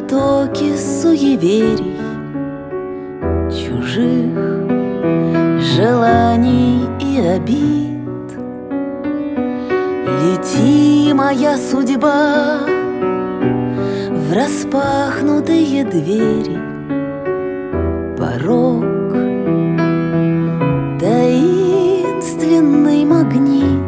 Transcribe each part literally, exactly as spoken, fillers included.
потоке суеверий, чужих желаний и обид. Лети, моя судьба, в распахнутые двери. Порог, таинственный магнит.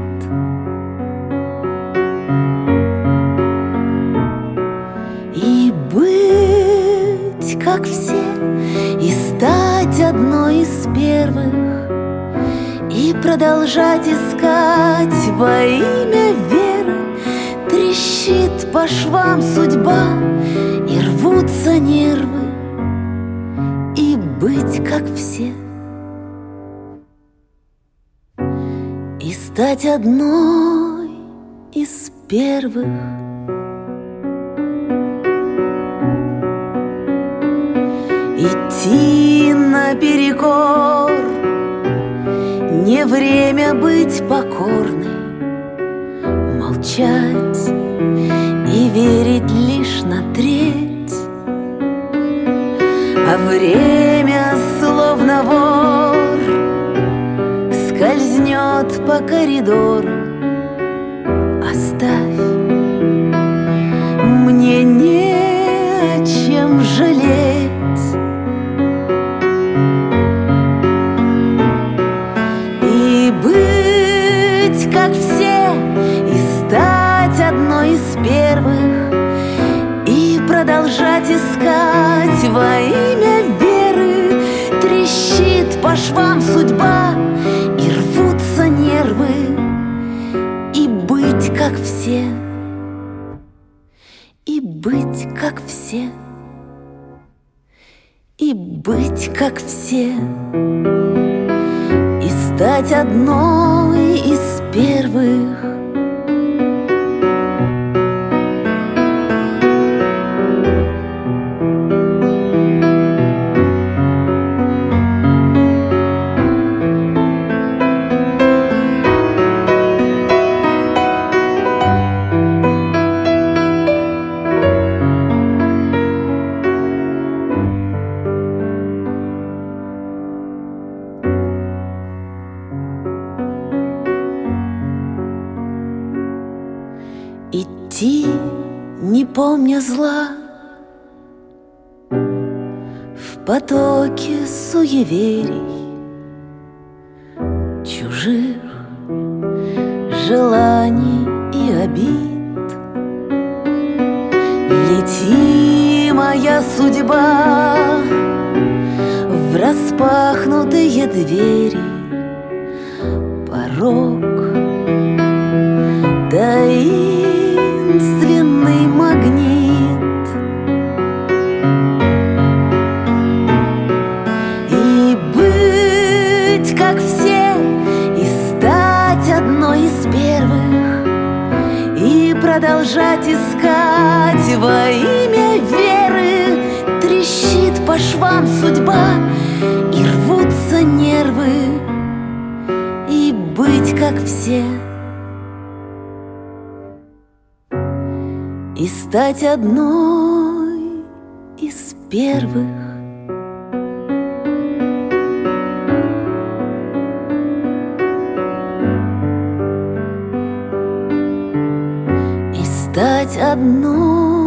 И быть, как все, и стать одной из первых, и продолжать искать во имя веры. Трещит по швам судьба, и рвутся нервы, и быть, как все, и стать одной из первых. Идти наперекор, не время быть покорной, молчать и верить лишь на треть. А время, словно вор, скользнет по коридору. Оставь, мне не о чем жалеть. И быть, как все, и стать одной из первых, и продолжать искать во имя веры. Трещит по швам судьба, и рвутся нервы, и быть, как все, и быть, как все, и быть, как все, и стать одной из первых. Идти, не помня зла, в потоке суеверий, чужих желаний и обид. Лети, моя судьба, в распахнутые двери. Порог, таинственный магнит. И быть, как все, и стать одной из первых, и продолжать искать во имя веры. Трещит по швам судьба, и рвутся нервы, и быть, как все, и стать одной из первых. И стать одной